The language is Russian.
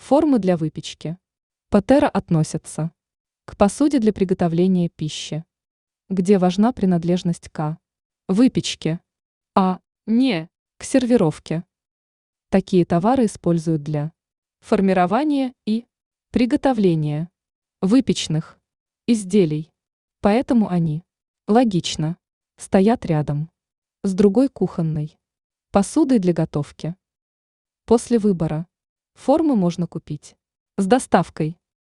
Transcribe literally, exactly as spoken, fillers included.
Формы для выпечки. Патера относятся к посуде для приготовления пищи, где важна принадлежность к выпечке, а не к сервировке. Такие товары используют для формирования и приготовления выпечных изделий, поэтому они, логично, стоят рядом с другой кухонной посудой для готовки. После выбора формы можно купить с доставкой